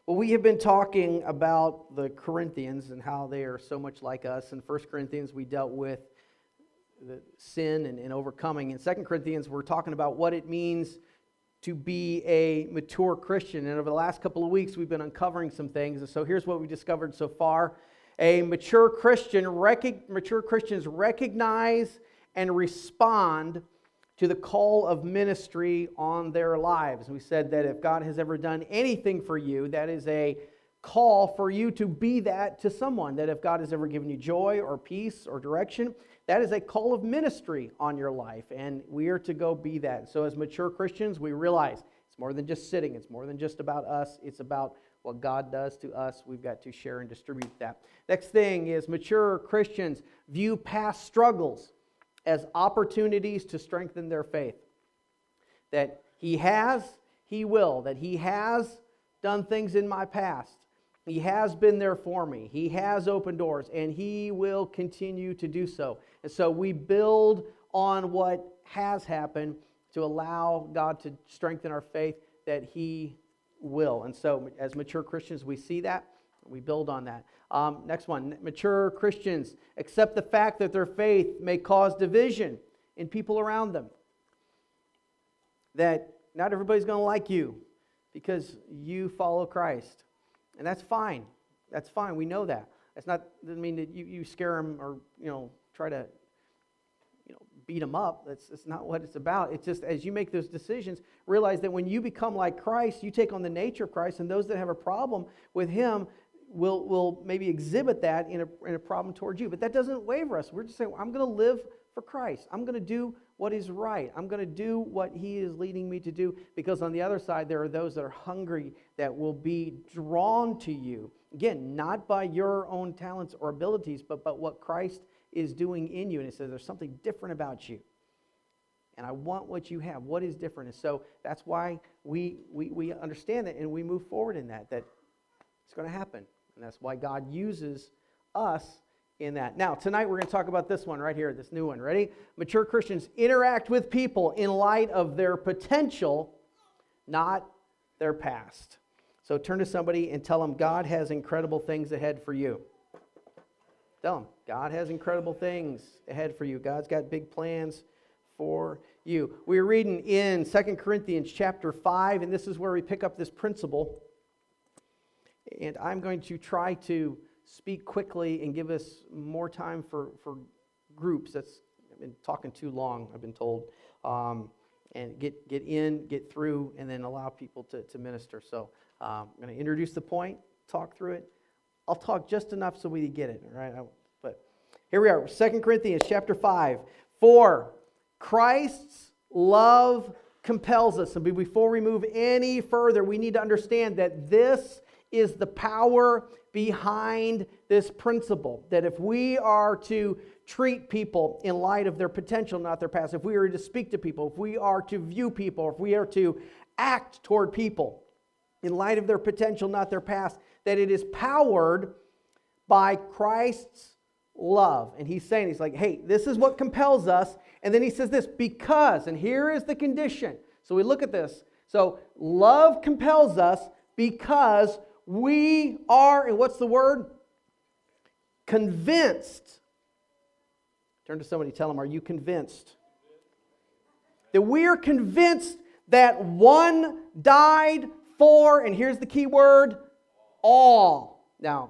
Well, we have been talking about the Corinthians and how they are so much like us. In 1 Corinthians, we dealt with the sin and overcoming. In 2 Corinthians, we're talking about what it means to be a mature Christian. And over the last couple of weeks, we've been uncovering some things. And so here's what we discovered so far. Mature Christians recognize and respond to the call of ministry on their lives. We said that if God has ever done anything for you, that is a call for you to be that to someone. That if God has ever given you joy or peace or direction, that is a call of ministry on your life, and we are to go be that. So as mature Christians, we realize it's more than just sitting. It's more than just about us. It's about what God does to us. We've got to share and distribute that. Next thing is mature Christians view past struggles as opportunities to strengthen their faith. That He will. That He has done things in my past. He has been there for me. He has opened doors, and He will continue to do so. And so we build on what has happened to allow God to strengthen our faith that He will. And so as mature Christians, we see that. We build on that. Next one, mature Christians accept the fact that their faith may cause division in people around them. That not everybody's going to like you because you follow Christ. And that's fine. That's fine. We know that. Doesn't mean that you scare them or try to beat them up. That's not what it's about. It's just as you make those decisions, realize that when you become like Christ, you take on the nature of Christ, and those that have a problem with Him will maybe exhibit that in a problem towards you. But that doesn't waver us. We're just saying, I'm going to live for Christ. I'm going to do what is right. I'm going to do what He is leading me to do, because on the other side, there are those that are hungry that will be drawn to you. Again, not by your own talents or abilities, but what Christ is doing in you. And He says, there's something different about you. And I want what you have. What is different? And so that's why we understand that, and we move forward in that it's going to happen. And that's why God uses us in that. Now, tonight we're going to talk about this one right here, this new one. Ready? Mature Christians interact with people in light of their potential, not their past. So turn to somebody and tell them God has incredible things ahead for you. Tell them God has incredible things ahead for you. God's got big plans for you. We're reading in 2 Corinthians chapter 5, and this is where we pick up this principle. And I'm going to try to speak quickly and give us more time for groups. I've been talking too long, I've been told. And get in, get through, and then allow people to minister. So I'm going to introduce the point, talk through it. I'll talk just enough so we get it, all right? But here we are, 2 Corinthians chapter 5. For Christ's love compels us. And before we move any further, we need to understand that this is the power behind this principle. That if we are to treat people in light of their potential, not their past, if we are to speak to people, if we are to view people, if we are to act toward people in light of their potential, not their past, that it is powered by Christ's love. And he's like, hey, this is what compels us. And then he says this, because, and here is the condition. So we look at this. So love compels us because we are, and what's the word? Convinced. Turn to somebody, tell them, are you convinced? That we are convinced that one died for, and here's the key word, all. Now,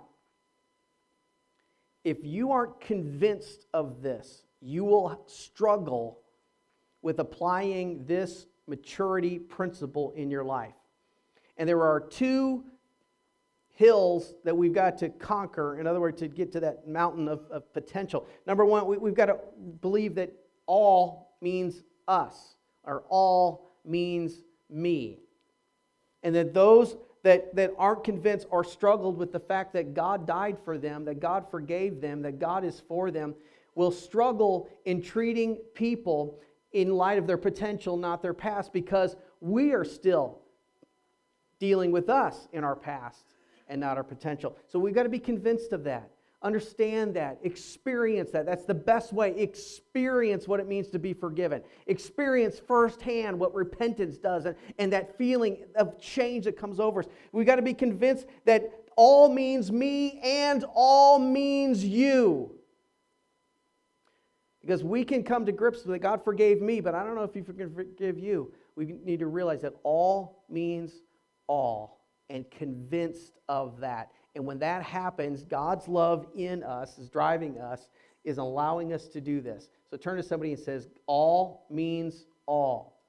if you aren't convinced of this, you will struggle with applying this maturity principle in your life. And there are two hills that we've got to conquer, in other words, to get to that mountain of potential. Number one, we've got to believe that all means us, or all means me. And that those that aren't convinced or struggled with the fact that God died for them, that God forgave them, that God is for them, will struggle in treating people in light of their potential, not their past, because we are still dealing with us in our past and not our potential. So we've got to be convinced of that. Understand that. Experience that. That's the best way. Experience what it means to be forgiven. Experience firsthand what repentance does and that feeling of change that comes over us. We've got to be convinced that all means me and all means you. Because we can come to grips with that God forgave me, but I don't know if He can forgive you. We need to realize that all means all, and convinced of that. And when that happens, God's love in us is driving us, is allowing us to do this. So turn to somebody and says, all means all.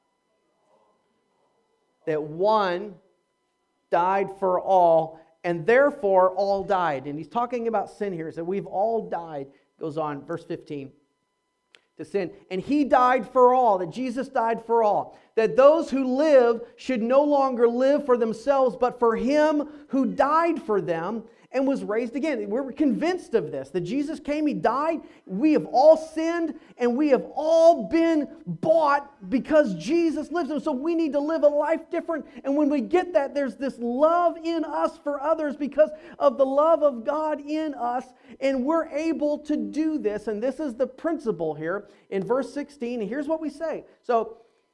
That one died for all, and therefore all died. And he's talking about sin here. So we've all died. Goes on, verse 15. To sin. And He died for all, that Jesus died for all, that those who live should no longer live for themselves, but for Him who died for them and was raised again. We're convinced of this, that Jesus came, He died, we have all sinned, and we have all been bought because Jesus lives. And so we need to live a life different. And when we get that, there's this love in us for others because of the love of God in us, and we're able to do this. And this is the principle here in verse 16. And here's what we say. So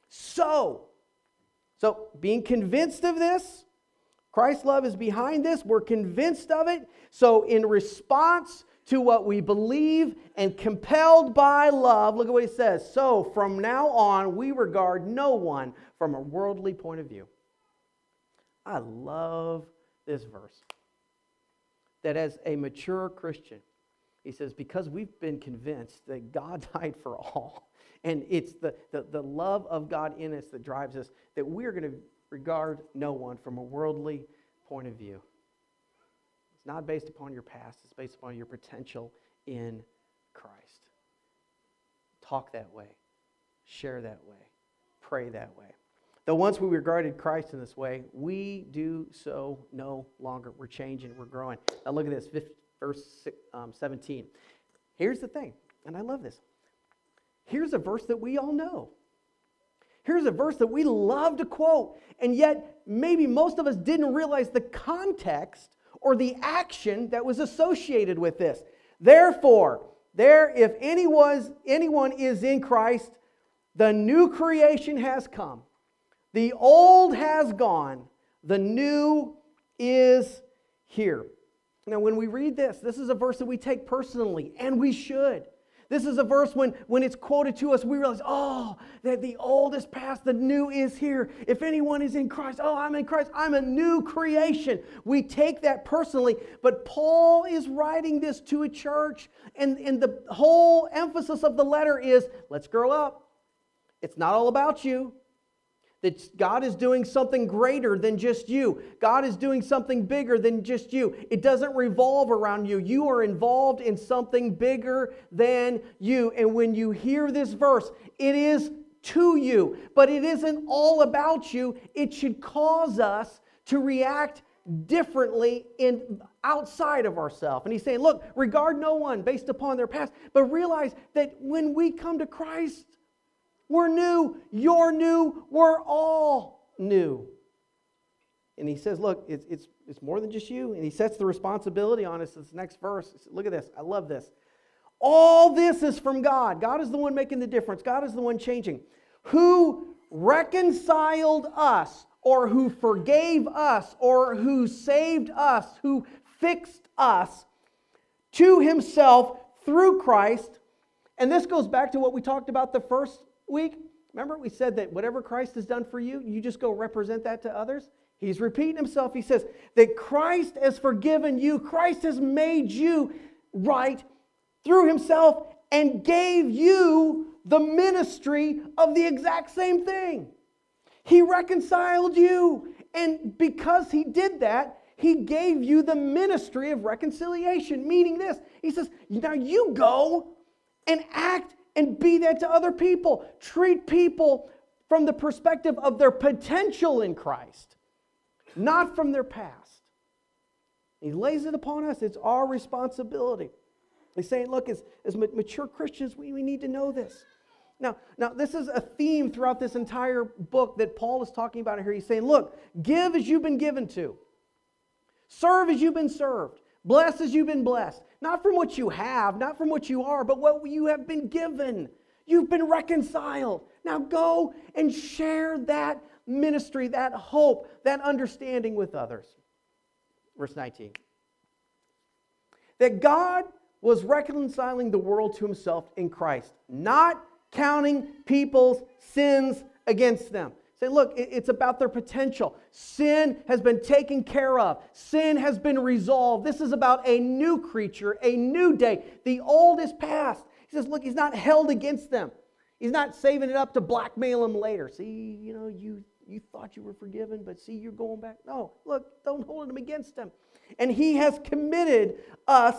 being convinced of this, Christ's love is behind this. We're convinced of it. So in response to what we believe and compelled by love, look at what he says. So from now on, we regard no one from a worldly point of view. I love this verse. That as a mature Christian, he says, because we've been convinced that God died for all, and it's the love of God in us that drives us, that we're going to regard no one from a worldly point of view. It's not based upon your past. It's based upon your potential in Christ. Talk that way. Share that way. Pray that way. Though once we regarded Christ in this way, we do so no longer. We're changing. We're growing. Now look at this, verse 17. Here's the thing, and I love this. Here's a verse that we all know. Here's a verse that we love to quote, and yet maybe most of us didn't realize the context or the action that was associated with this. Therefore, if anyone is in Christ, the new creation has come. The old has gone. The new is here. Now, when we read this, this is a verse that we take personally, and we should. This is a verse when it's quoted to us, we realize, that the old is past, the new is here. If anyone is in Christ, I'm in Christ, I'm a new creation. We take that personally, but Paul is writing this to a church, and the whole emphasis of the letter is, let's grow up. It's not all about you. That God is doing something greater than just you. God is doing something bigger than just you. It doesn't revolve around you. You are involved in something bigger than you. And when you hear this verse, it is to you. But it isn't all about you. It should cause us to react differently outside of ourselves. And he's saying, look, regard no one based upon their past, but realize that when we come to Christ, we're new, you're new, we're all new. And he says, look, it's more than just you. And he sets the responsibility on us. This next verse, look at this, I love this. All this is from God. God is the one making the difference. God is the one changing. Who reconciled us, or who forgave us, or who saved us, who fixed us to Himself through Christ. And this goes back to what we talked about the first week. Remember, we said that whatever Christ has done for you, you just go represent that to others. He's repeating himself. He says that Christ has forgiven you. Christ has made you right through himself and gave you the ministry of the exact same thing. He reconciled you. And because he did that, he gave you the ministry of reconciliation. Meaning this, he says, now you go and act and be that to other people. Treat people from the perspective of their potential in Christ, not from their past. He lays it upon us. It's our responsibility. He's saying, look, as mature Christians, we need to know this. Now, this is a theme throughout this entire book that Paul is talking about here. He's saying, look, give as you've been given to. Serve as you've been served. Blessed as you've been blessed. Not from what you have, not from what you are, but what you have been given. You've been reconciled. Now go and share that ministry, that hope, that understanding with others. Verse 19. That God was reconciling the world to himself in Christ, not counting people's sins against them. Say, look, it's about their potential. Sin has been taken care of. Sin has been resolved. This is about a new creature, a new day. The old is past. He says, look, he's not held against them. He's not saving it up to blackmail them later. See, you thought you were forgiven, but see, you're going back. No, look, don't hold him against them. And he has committed to us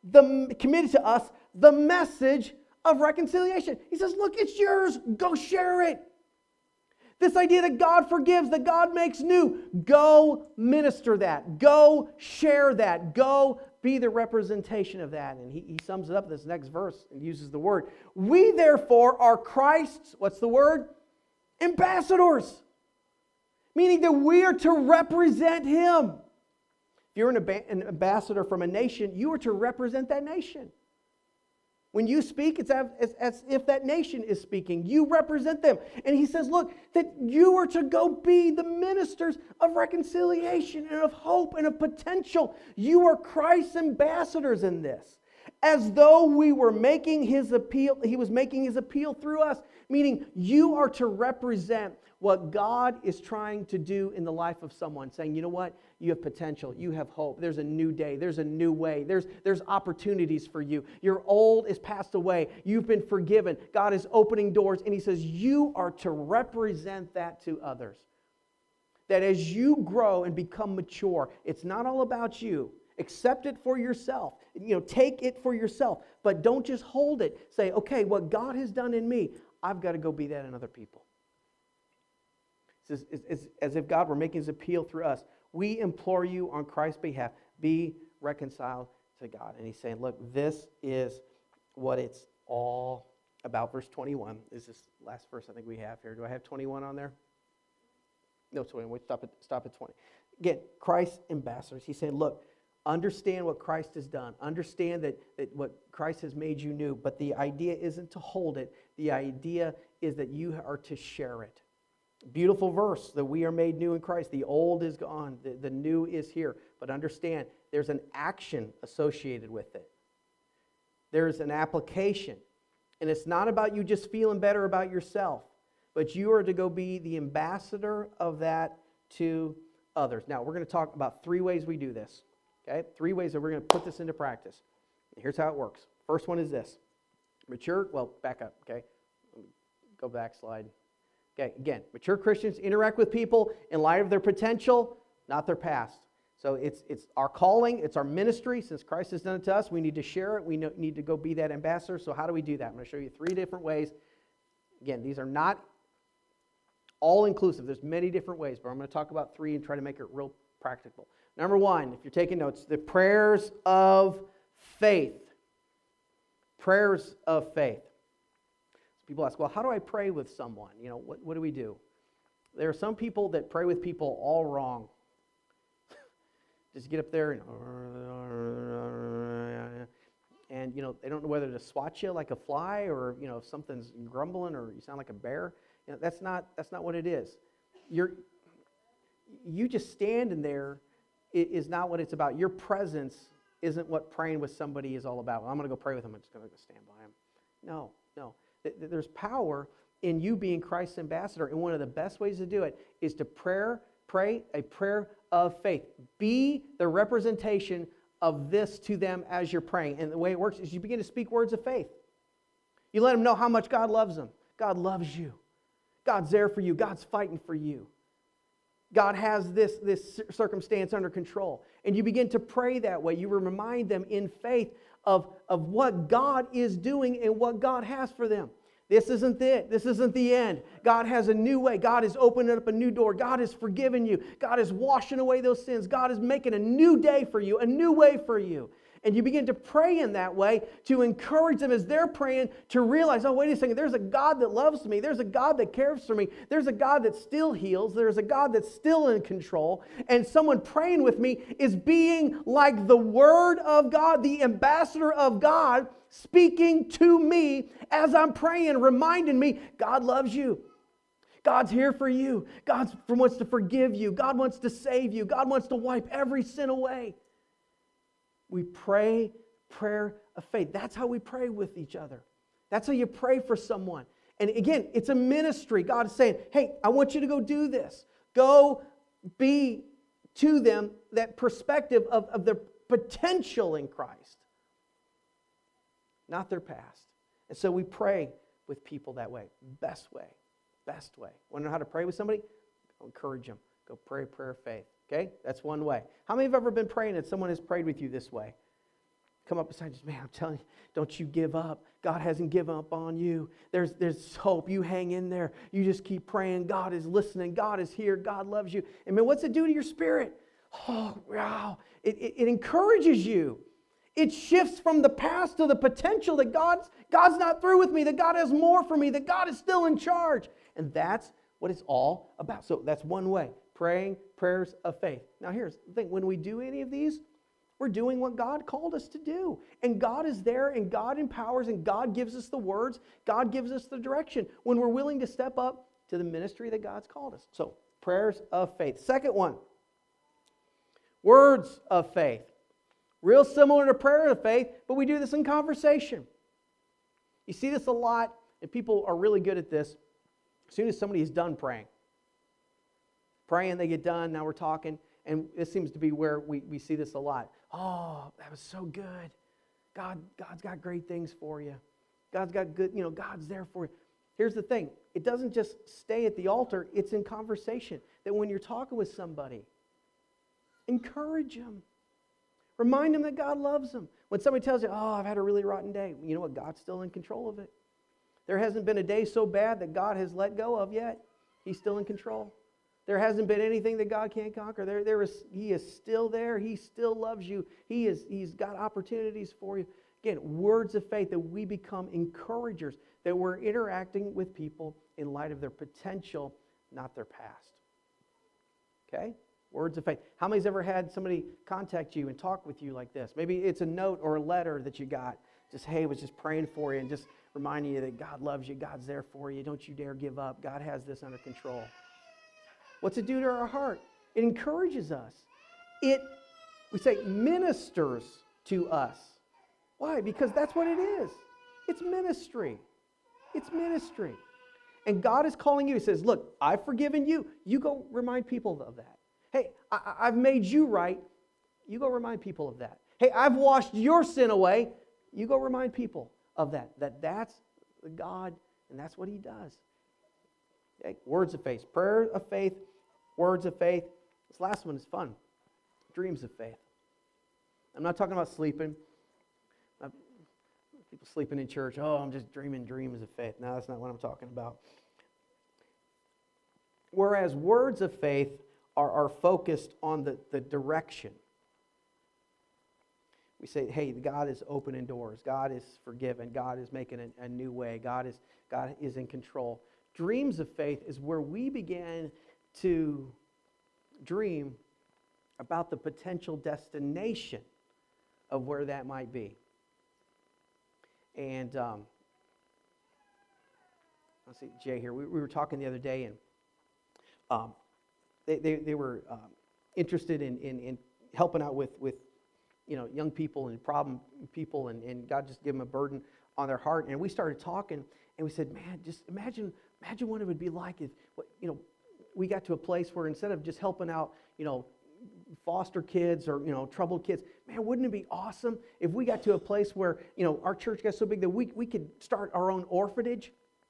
the message of reconciliation. He says, look, it's yours. Go share it. This idea that God forgives, that God makes new, go minister that. Go share that. Go be the representation of that. And he sums it up in this next verse and uses the word. We therefore are Christ's, what's the word? Ambassadors. Meaning that we are to represent him. If you're an ambassador from a nation, you are to represent that nation. When you speak, it's as if that nation is speaking. You represent them. And he says, look, that you are to go be the ministers of reconciliation and of hope and of potential. You are Christ's ambassadors in this. As though we were making his appeal, he was making his appeal through us. Meaning you are to represent what God is trying to do in the life of someone. Saying, you know what? You have potential. You have hope. There's a new day. There's a new way. There's opportunities for you. Your old is passed away. You've been forgiven. God is opening doors. And he says you are to represent that to others. That as you grow and become mature, it's not all about you. Accept it for yourself. Take it for yourself. But don't just hold it. Say, okay, what God has done in me, I've got to go be that in other people. It's as if God were making his appeal through us. We implore you on Christ's behalf, be reconciled to God. And he's saying, look, this is what it's all about. Verse 21 is this last verse I think we have here. Do I have 21 on there? No, 21. We stop at 20. Again, Christ's ambassadors. He's saying, look, understand what Christ has done. Understand that what Christ has made you new. But the idea isn't to hold it. The idea is that you are to share it. Beautiful verse, that we are made new in Christ. The old is gone. The new is here. But understand, there's an action associated with it. There's an application. And it's not about you just feeling better about yourself, but you are to go be the ambassador of that to others. Now, we're going to talk about 3 ways we do this. Okay? 3 ways that we're going to put this into practice. Here's how it works. First one is this. Back up, okay? Go back, slide. Okay, again, mature Christians interact with people in light of their potential, not their past. So it's our calling, it's our ministry. Since Christ has done it to us, we need to share it. We need to go be that ambassador. So how do we do that? I'm going to show you 3 different ways. Again, these are not all inclusive. There's many different ways, but I'm going to talk about 3 and try to make it real practical. Number 1, if you're taking notes, the prayers of faith. Prayers of faith. People ask, well, how do I pray with someone? What do we do? There are some people that pray with people all wrong. Just get up there and they don't know whether to swat you like a fly or, if something's grumbling or you sound like a bear. That's not what it is. You just standing there is not what it's about. Your presence isn't what praying with somebody is all about. Well, I'm going to go pray with them. I'm just going to go stand by them. No. There's power in you being Christ's ambassador, and one of the best ways to do it is to pray a prayer of faith. Be the representation of this to them as you're praying. And the way it works is you begin to speak words of faith. You let them know how much God loves them. God loves you. God's there for you. God's fighting for you. God has this circumstance under control. And you begin to pray that way. You remind them in faith of what God is doing and what God has for them. This isn't it. This isn't the end. God has a new way. God is opening up a new door. God is forgiving you. God is washing away those sins. God is making a new day for you, a new way for you. And you begin to pray in that way to encourage them as they're praying to realize, oh, wait a second, there's a God that loves me. There's a God that cares for me. There's a God that still heals. There's a God that's still in control. And someone praying with me is being like the Word of God, the ambassador of God, speaking to me as I'm praying, reminding me, God loves you. God's here for you. God wants to forgive you. God wants to save you. God wants to wipe every sin away. We pray prayer of faith. That's how we pray with each other. That's how you pray for someone. And again, it's a ministry. God is saying, hey, I want you to go do this. Go be to them that perspective of their potential in Christ, not their past. And so we pray with people that way. Best way. Best way. Want to know how to pray with somebody? I'll encourage them. Go pray a prayer of faith. Okay? That's one way. How many have ever been praying and someone has prayed with you this way? Come up beside you, man, I'm telling you, don't you give up. God hasn't given up on you. There's hope. You hang in there. You just keep praying. God is listening. God is here. God loves you. And man, what's it do to your spirit? Oh, wow. It encourages you. It shifts from the past to the potential that God's not through with me, that God has more for me, that God is still in charge. And that's what it's all about. So that's one way. Praying prayers of faith. Now here's the thing. When we do any of these, we're doing what God called us to do. And God is there, and God empowers, and God gives us the words. God gives us the direction when we're willing to step up to the ministry that God's called us. So, prayers of faith. Second one, words of faith. Real similar to prayer of faith, but we do this in conversation. You see this a lot, and people are really good at this. As soon as somebody is done praying, they get done, now we're talking. And this seems to be where we see this a lot. Oh, that was so good. God's got great things for you. God's got good, God's there for you. Here's the thing. It doesn't just stay at the altar. It's in conversation. That when you're talking with somebody, encourage them. Remind them that God loves them. When somebody tells you, oh, I've had a really rotten day, you know what? God's still in control of it. There hasn't been a day so bad that God has let go of yet. He's still in control. There hasn't been anything that God can't conquer. He is still there. He still loves you. He's got opportunities for you. Again, words of faith that we become encouragers, that we're interacting with people in light of their potential, not their past. Okay? Words of faith. How many's ever had somebody contact you and talk with you like this? Maybe it's a note or a letter that you got. Just, hey, was just praying for you and just reminding you that God loves you. God's there for you. Don't you dare give up. God has this under control. What's it do to our heart? It encourages us. We say, ministers to us. Why? Because that's what it is. It's ministry. It's ministry. And God is calling you. He says, look, I've forgiven you. You go remind people of that. Hey, I've made you right. You go remind people of that. Hey, I've washed your sin away. You go remind people of that. That's God, and that's what He does. Okay? Words of faith. Prayer of faith. Words of faith. This last one is fun. Dreams of faith. I'm not talking about sleeping. People sleeping in church. Oh, I'm just dreaming dreams of faith. No, that's not what I'm talking about. Whereas words of faith are focused on the direction. We say, hey, God is opening doors. God is forgiven. God is making a new way. God is in control. Dreams of faith is where we begin to dream about the potential destination of where that might be. And let's see, Jay here. We were talking the other day, and they were interested in helping out with young people and problem people, and God just gave them a burden on their heart. And we started talking, and we said, man, just imagine what it would be like if we got to a place where instead of just helping out foster kids or troubled kids, man, wouldn't it be awesome if we got to a place where our church got so big that we could start our own orphanage?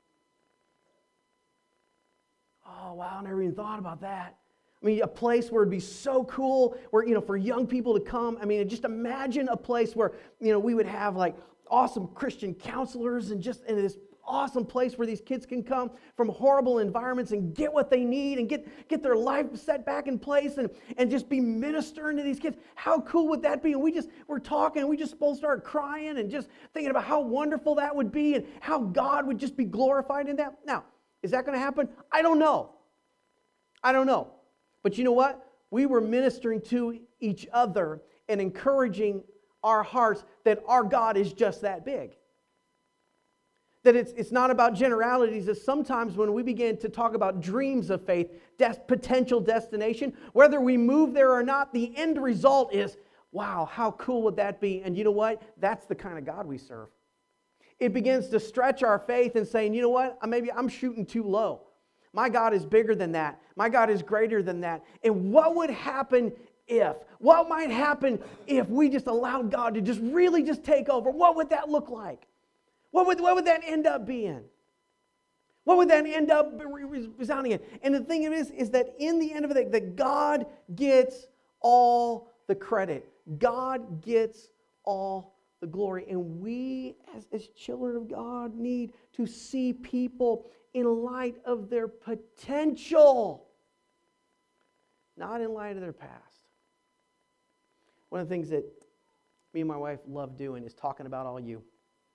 Oh wow, I never even thought about that. I mean, a place where it'd be so cool, where for young people to come. I mean, just imagine a place where we would have like awesome Christian counselors and this awesome place where these kids can come from horrible environments and get what they need and get their life set back in place and just be ministering to these kids. How cool would that be? And we're talking and we just both start crying and just thinking about how wonderful that would be and how God would just be glorified in that. Now, is that going to happen? I don't know. But you know what? We were ministering to each other and encouraging our hearts that our God is just that big. That it's not about generalities. That sometimes when we begin to talk about dreams of faith, potential destination, whether we move there or not, the end result is, wow, how cool would that be? And you know what? That's the kind of God we serve. It begins to stretch our faith and saying, you know what? Maybe I'm shooting too low. My God is bigger than that. My God is greater than that. And what would happen what might happen if we just allowed God to just really just take over? What would that look like? What would that end up being? What would that end up resounding in? And the thing is that in the end of it, that God gets all the credit. God gets all the glory. And we, as children of God, need to see people in light of their potential, not in light of their past. One of the things that me and my wife love doing is talking about all you.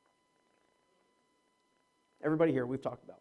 Everybody here we've talked about.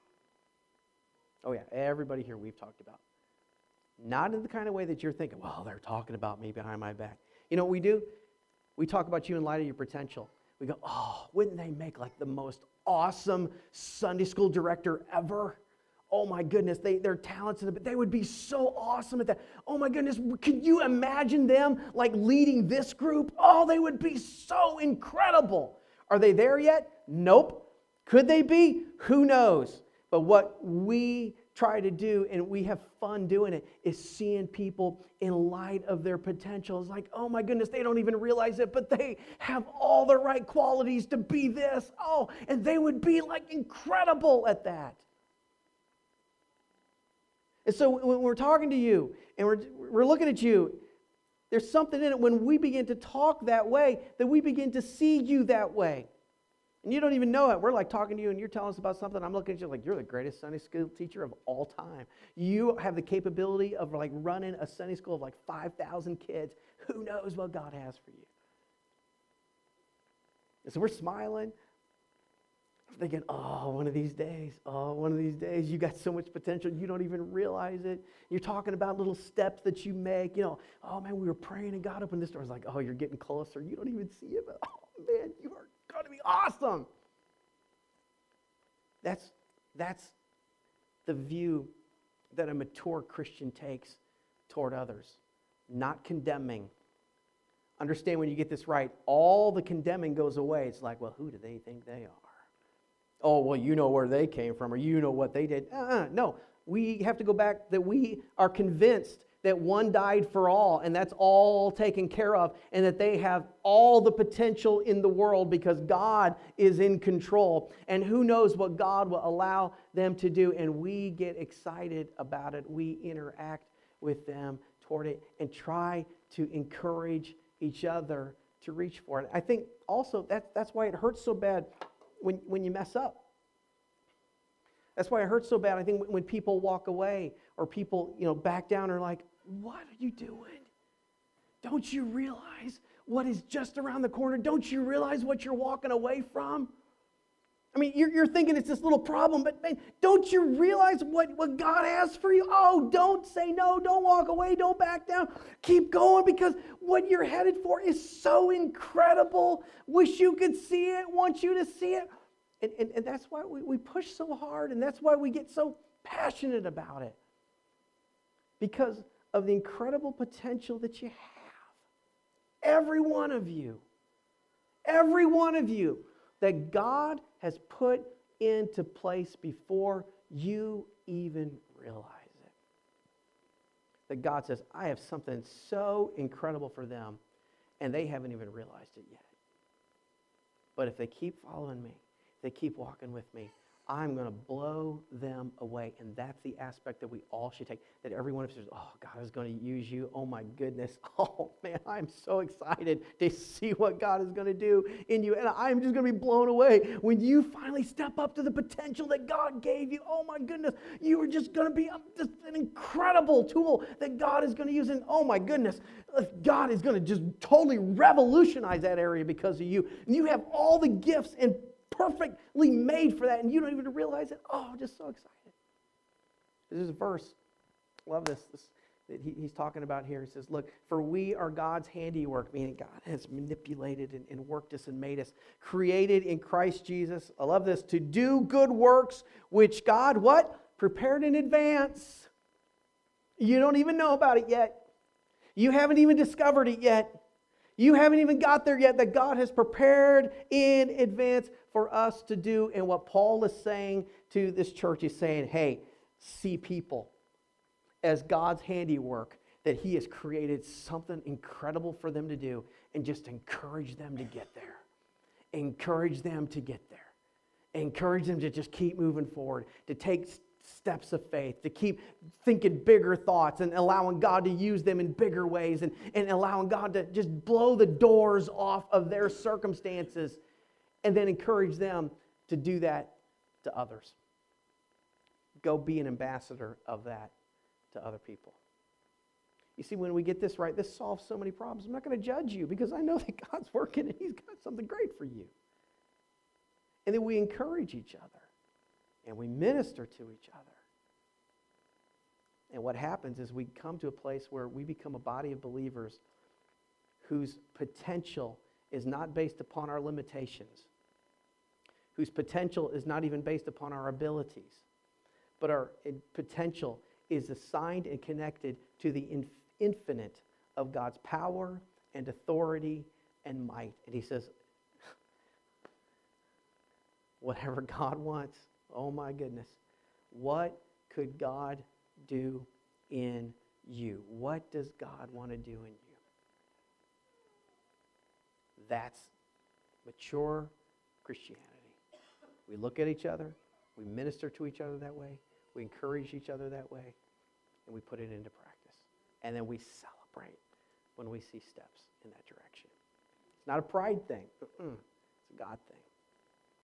Oh yeah, everybody here we've talked about. Not in the kind of way that you're thinking, well, they're talking about me behind my back. You know what we do? We talk about you in light of your potential. We go, oh, wouldn't they make like the most awesome Sunday school director ever? Oh my goodness, they're talented, but they would be so awesome at that. Oh my goodness, can you imagine them like leading this group? Oh, they would be so incredible. Are they there yet? Nope. Could they be? Who knows? But what we try to do, and we have fun doing it, is seeing people in light of their potential. It's like, oh my goodness, they don't even realize it, but they have all the right qualities to be this. Oh, and they would be like incredible at that. And so when we're talking to you and we're looking at you, there's something in it when we begin to talk that way, that we begin to see you that way. And you don't even know it. We're like talking to you and you're telling us about something. I'm looking at you like you're the greatest Sunday school teacher of all time. You have the capability of like running a Sunday school of like 5,000 kids. Who knows what God has for you? And so we're smiling. Thinking, one of these days, you got so much potential, you don't even realize it. You're talking about little steps that you make, oh man, we were praying and God opened this door. It's like, oh, you're getting closer. You don't even see it, but oh man, you are going to be awesome. That's the view that a mature Christian takes toward others, not condemning. Understand when you get this right, all the condemning goes away. It's like, well, who do they think they are? Oh, well, you know where they came from, or you know what they did. No, we have to go back that we are convinced that one died for all, and that's all taken care of, and that they have all the potential in the world because God is in control. And who knows what God will allow them to do, and we get excited about it. We interact with them toward it and try to encourage each other to reach for it. I think also that's why it hurts so bad when you mess up. That's why it hurts so bad. I think when people walk away or people, back down or like, what are you doing? Don't you realize what is just around the corner? Don't you realize what you're walking away from? I mean, you're thinking it's this little problem, but man, don't you realize what God has for you? Oh, don't say no, don't walk away, don't back down. Keep going because what you're headed for is so incredible. Wish you could see it, want you to see it. And that's why we push so hard, and that's why we get so passionate about it. Because of the incredible potential that you have. Every one of you, that God has put into place before you even realize it. That God says, I have something so incredible for them, and they haven't even realized it yet. But if they keep following me, if they keep walking with me, I'm going to blow them away. And that's the aspect that we all should take. That every one of us says, oh, God is going to use you. Oh, my goodness. Oh, man, I'm so excited to see what God is going to do in you. And I'm just going to be blown away when you finally step up to the potential that God gave you. Oh, my goodness. You are just going to be just an incredible tool that God is going to use. And oh, my goodness, God is going to just totally revolutionize that area because of you. And you have all the gifts and perfectly made for that, and you don't even realize it. Oh, I'm just so excited. This is a verse. Love this that he's talking about here. He says, look, for we are God's handiwork, meaning God has manipulated and worked us and made us, created in Christ Jesus. I love this, to do good works, which God, what? Prepared in advance. You don't even know about it yet. You haven't even discovered it yet. You haven't even got there yet, that God has prepared in advance for us to do. And what Paul is saying to this church is saying, hey, see people as God's handiwork, that he has created something incredible for them to do, and just encourage them to get there. Encourage them to get there. Encourage them to just keep moving forward, to take steps of faith, to keep thinking bigger thoughts and allowing God to use them in bigger ways, and allowing God to just blow the doors off of their circumstances, and then encourage them to do that to others. Go be an ambassador of that to other people. You see, when we get this right, this solves so many problems. I'm not going to judge you because I know that God's working and he's got something great for you. And then we encourage each other. And we minister to each other. And what happens is we come to a place where we become a body of believers whose potential is not based upon our limitations, whose potential is not even based upon our abilities, but our potential is assigned and connected to the infinite of God's power and authority and might. And he says, whatever God wants, oh my goodness, what could God do in you? What does God want to do in you? That's mature Christianity. We look at each other, we minister to each other that way, we encourage each other that way, and we put it into practice. And then we celebrate when we see steps in that direction. It's not a pride thing. It's a God thing.